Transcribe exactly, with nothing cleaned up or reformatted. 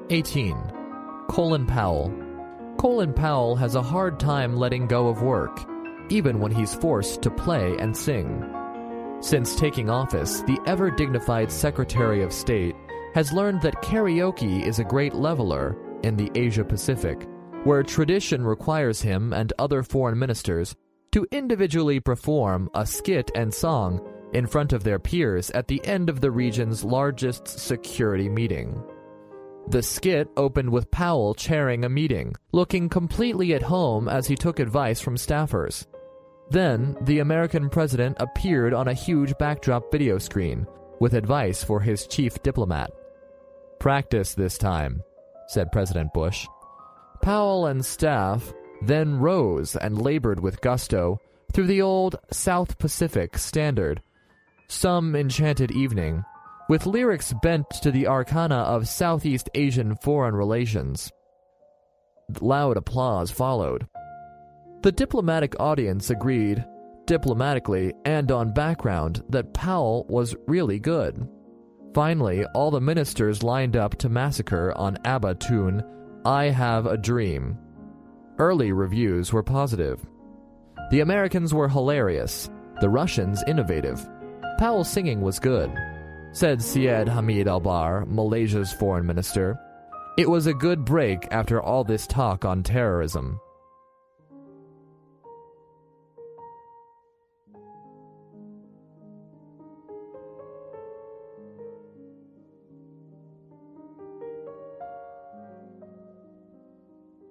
eighteen. Colin Powell. Colin Powell has a hard time letting go of work, even when he's forced to play and sing. Since taking office, the ever-dignified Secretary of State has learned that karaoke is a great leveler in the Asia-Pacific, where tradition requires him and other foreign ministers to individually perform a skit and song in front of their peers at the end of the region's largest security meeting. The skit opened with Powell chairing a meeting, looking completely at home as he took advice from staffers. Then, the American president appeared on a huge backdrop video screen with advice for his chief diplomat. "Practice this time," said President Bush. Powell and staff then rose and labored with gusto through the old South Pacific standard, "Some Enchanted Evening," with lyrics bent to the arcana of Southeast Asian foreign relations. Loud applause followed. The diplomatic audience agreed, diplomatically and on background, that Powell was really good. Finally, all the ministers lined up to massacre on ABBA tune, "I Have a Dream." Early reviews were positive. The Americans were hilarious, the Russians innovative. Powell's singing was good, said Syed Hamid Albar, Malaysia's foreign minister. It was a good break after all this talk on terrorism.